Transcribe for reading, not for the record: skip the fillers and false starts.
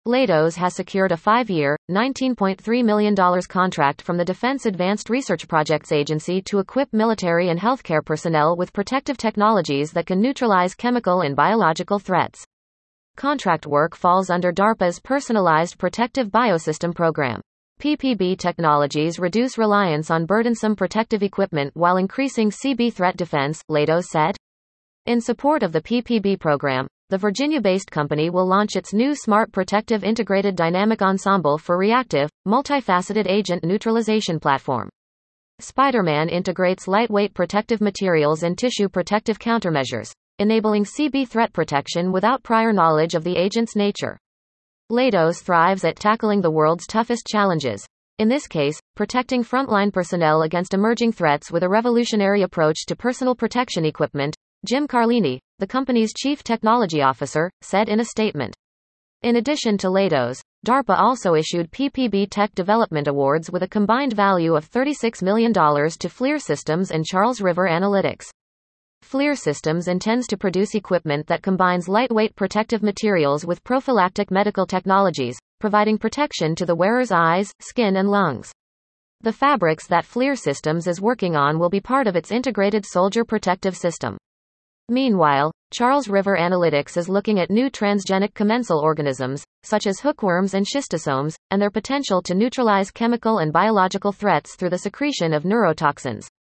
Leidos has secured a 5-year, $19.3 million contract from the Defense Advanced Research Projects Agency to equip military and healthcare personnel with protective technologies that can neutralize chemical and biological threats. Contract work falls under DARPA's Personalized Protective Biosystem Program. PPB technologies reduce reliance on burdensome protective equipment while increasing CB threat defense, Leidos said. In support of the PPB program, the Virginia-based company will launch its new Smart Protective Integrated Dynamic Ensemble for Reactive, Multifaceted Agent Neutralization Platform. Spider-Man integrates lightweight protective materials and tissue protective countermeasures, enabling CB threat protection without prior knowledge of the agent's nature. Leidos thrives at tackling the world's toughest challenges. In this case, protecting frontline personnel against emerging threats with a revolutionary approach to personal protection equipment, Jim Carlini, the company's chief technology officer, said in a statement. In addition to Leidos, DARPA also issued PPB Tech Development Awards with a combined value of $36 million to FLIR Systems and Charles River Analytics. FLIR Systems intends to produce equipment that combines lightweight protective materials with prophylactic medical technologies, providing protection to the wearer's eyes, skin and lungs. The fabrics that FLIR Systems is working on will be part of its integrated soldier protective system. Meanwhile, Charles River Analytics is looking at new transgenic commensal organisms, such as hookworms and schistosomes, and their potential to neutralize chemical and biological threats through the secretion of neurotoxins.